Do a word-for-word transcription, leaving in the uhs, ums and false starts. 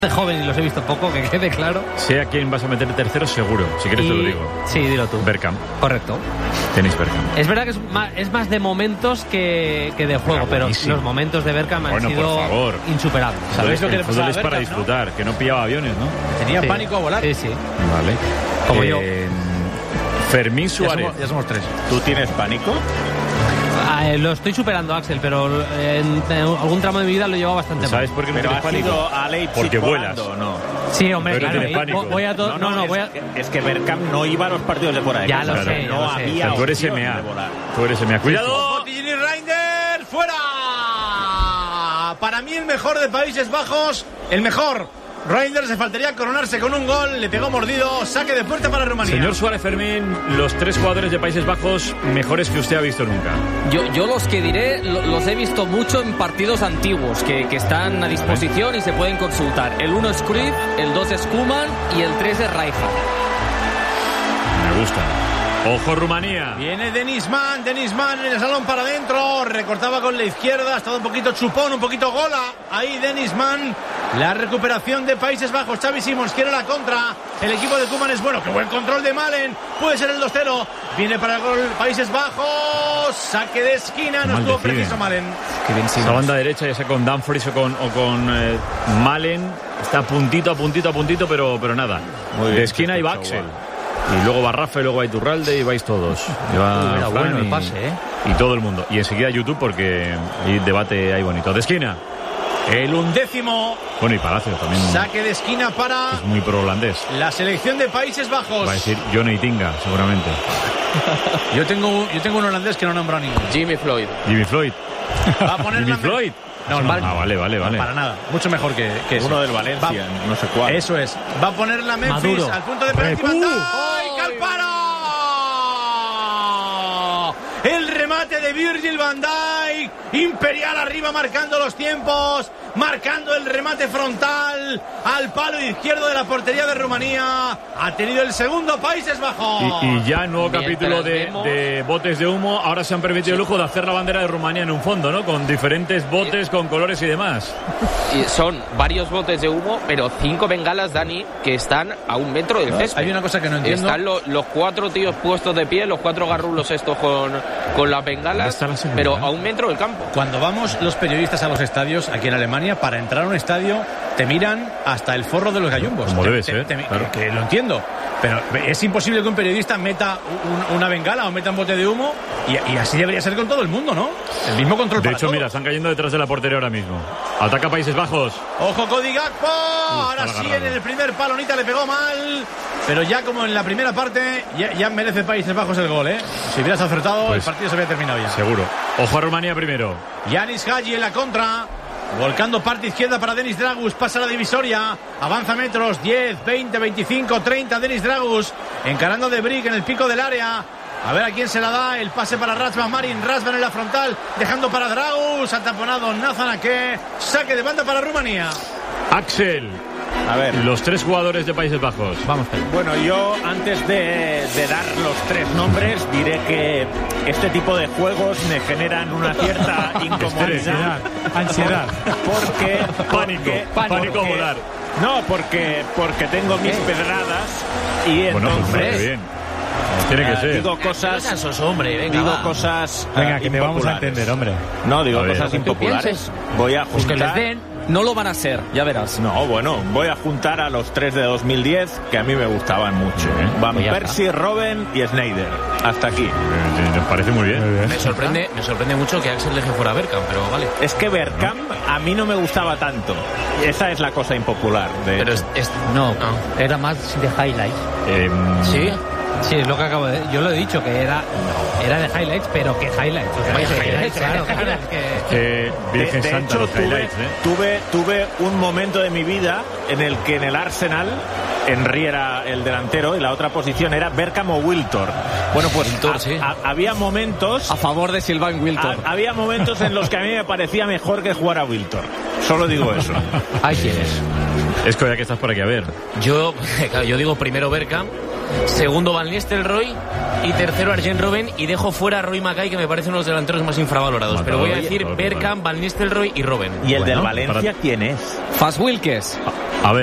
de joven y los he visto poco, que quede claro. Sé a quién vas a meter tercero seguro, si quieres y... te lo digo. Sí, dilo tú. Bergkamp. Correcto. Tenéis Bergkamp. Es verdad que es más, es más de momentos que, que de juego, pero los momentos de Bergkamp han bueno, sido por favor. insuperables. ¿Sabéis lo que le pasaba a Bergkamp, es para disfrutar, ¿no? Que no pillaba aviones, ¿no? Tenía sí. pánico a volar. Sí, sí. Vale. Como eh, yo. Fermín Suárez. Ya somos, ya somos tres. ¿Tú tienes pánico? Eh, lo estoy superando, Axel, pero en, en algún tramo de mi vida lo llevo bastante mal. ¿Sabes por qué no tienes pánico? A Leipzig porque vuelas. No. Sí, hombre, pero claro. tienes pánico. Voy a todo. No, no, no, es, voy a. Es que Bergkamp no iba a los partidos de por ahí. Ya lo claro, sé, ya no lo sé. había. O sea, tú eres M A. Tú eres M A. Cuidado. Tijini Reinders, fuera. Para mí el mejor de Países Bajos, el mejor. Reinders se faltaría coronarse con un gol, le pegó mordido, saque de puerta para Rumanía. Señor Suárez Fermín, los tres jugadores de Países Bajos mejores que usted ha visto nunca. Yo, yo los que diré lo, los he visto mucho en partidos antiguos que, que están a disposición y se pueden consultar. El uno es Cruyff, el dos es Koeman y el tres es Rijkaard. Me gusta. Ojo Rumanía. Viene Denis Mann, Denis Mann en el salón para adentro, recortaba con la izquierda, ha estado un poquito chupón, un poquito gola. Ahí Denis Mann, la recuperación de Países Bajos. Xavi Simons quiere la contra. El equipo de Koeman es bueno, qué buen control de Malen. Puede ser el dos cero. Viene para el gol Países Bajos. Saque de esquina, no estuvo preciso Malen. Esa banda derecha, ya sea con Dumfries o con, o con eh, Malen, está puntito a puntito a puntito, pero, pero nada. Muy de bien, esquina iba Axel. Y luego va Rafa, y luego va Iturralde y vais todos. Y va Era Fran bueno el y, pase, ¿eh? y todo el mundo. Y enseguida YouTube porque hay debate ahí bonito. De esquina. El undécimo. Bueno, y Palacios también. Saque de esquina para Es muy pro-holandés. la selección de Países Bajos. Va a decir Johnny Tinga, seguramente. Yo tengo, yo tengo un holandés que no nombra ninguno. Jimmy Floyd. Jimmy Floyd. Va a poner Jimmy la... Floyd. No, no, Ah, vale, vale, vale. para nada. Mucho mejor que, que Uno ese. del Valencia, Va, no sé cuál. Eso es. Va a poner la Memphis Maduro. al punto de penalti. Uh. ¡Van Dijk! ¡Calparo! El remate de Virgil van Dijk. Imperial arriba marcando los tiempos. Marcando el remate frontal al palo izquierdo de la portería de Rumanía. Ha tenido el segundo Países Bajos. Y, y ya nuevo Mientras capítulo de, vemos... de botes de humo. Ahora se han permitido el lujo de hacer la bandera de Rumanía en un fondo, ¿no? Con diferentes botes, con colores y demás. Y son varios botes de humo, pero cinco bengalas, Dani, que están a un metro del césped. Hay una cosa que no entiendo. Están lo, los cuatro tíos puestos de pie, los cuatro garrulos estos con, con las bengalas, está la seguridad? pero a un metro del campo. Cuando vamos los periodistas a los estadios aquí en Alemania, para entrar a un estadio te miran hasta el forro de los gallumbos. Como Te- debe te- ser, te- claro. que, que lo entiendo. Pero es imposible que un periodista meta un- una bengala o meta un bote de humo y, y así debería ser con todo el mundo, ¿no? El mismo control De para hecho, todos. mira, están cayendo detrás de la portería ahora mismo. Ataca Países Bajos. Ojo Cody Gakpo. Ahora estaba sí agarrado. en el primer palo Nita le pegó mal. Pero ya como en la primera parte ya, ya merece Países Bajos el gol, ¿eh? Si hubieras acertado Pues, el partido se había terminado ya. Seguro. Ojo a Rumanía primero. Yanis Hagi en la contra. Volcando parte izquierda para Denis Dragus. Pasa la divisoria. Avanza metros. diez, veinte, veinticinco, treinta. Denis Dragus. Encarando de Brick en el pico del área. A ver a quién se la da. El pase para Razvan Marin. Razvan en la frontal. Dejando para Dragus. Ha taponado Nathan Ake. Saque de banda para Rumanía. Axel. A ver. Los tres jugadores de Países Bajos. Vamos. Bueno, yo antes de, de dar los tres nombres diré que este tipo de juegos me generan una cierta incomodidad. Ansiedad. Porque, Pánico. porque- Pánico a porque- volar. No, porque, porque tengo mis pedradas y Bueno, pues entonces muy bien. Tiene que eh, ser. digo cosas, Sos hombre, venga, digo va. cosas Venga, eh, que te vamos a impopulares. entender, hombre. No, digo A ver, cosas ¿qué impopulares. piensas? Voy a Pues que les juntar. den, no lo van a ser, ya verás. No, bueno, voy a juntar a los tres de dos mil diez que a mí me gustaban mucho. Van Pues ya Persie, Robben y Sneijder. Hasta aquí. Eh, Me parece muy bien. Me sorprende, me sorprende mucho que Axel deje fuera a Bergkamp, pero vale. Es que Bergkamp a mí no me gustaba tanto. Esa es la cosa impopular. De Pero hecho. es, es- No, Ah. era más de highlights. Eh, ¿Sí? Sí, es lo que acabo de... Yo lo he dicho, que era era de highlights, pero ¿qué highlights? O sea, Vaya que- highlights, claro, ¿eh? claro, es que... que Virgen de, de Santa, hecho, los tuve, highlights, ¿eh? tuve, tuve un momento de mi vida en el que en el Arsenal, Henry era el delantero y la otra posición era Bergkamp o Wiltor. Bueno, pues Wiltor, a- sí. a- había momentos... A favor de Sylvain Wilton. ha- había momentos en los que a mí me parecía mejor que jugar a Wiltor. Solo digo eso. Ahí tienes. Es que ya que estás por aquí, a ver. Yo, claro, yo digo primero Bergkamp, segundo Van Nistelrooy y tercero Arjen Robben, y dejo fuera a Roy Mackay, que me parece uno de los delanteros más infravalorados. Matador, pero voy a oye, decir vale, Bergkamp, vale. Van Nistelrooy y Robben. ¿Y el Bueno, del Valencia para... quién es? Fas Wilkes. A ver.